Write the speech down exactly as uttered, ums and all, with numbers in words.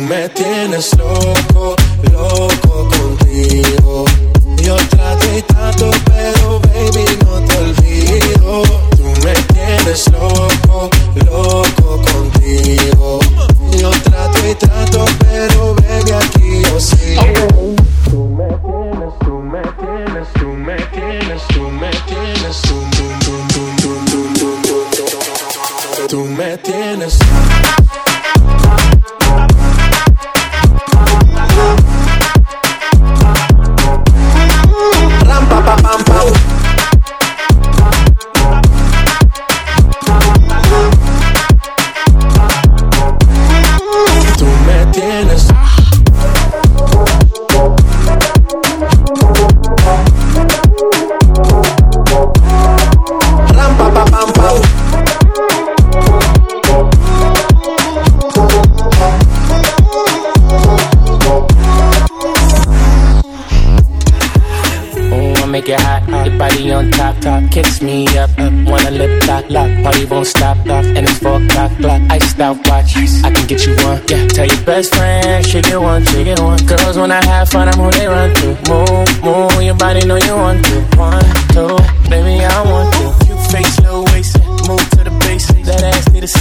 me tienes loco, loco contigo. Yo trato y trato, pero baby no te olvido. Tú me tienes loco, loco contigo. Yo trato y trato, pero baby aquí yo sigo. Tú me tienes, tú me tienes, tú me tienes, tú me tienes, tú, tú, tú, tú, tú, tú, tú, tú, tú me tienes. Ram pa pa pam pam. Tú me tienes. Ram pa pa pam pam. Make it hot, your body on top, top. Kiss me up, up. Wanna lip lock, lock. Party won't stop, lock. And it's four o'clock, clock. Iced out watch, I can get you one. Yeah, tell your best friend, she get one, she get one. Girls when I have fun, I'm who they run to. Move, move, your body know you want to. One, two, baby I want to. Cute face, little waist, move to the basics. That ass need a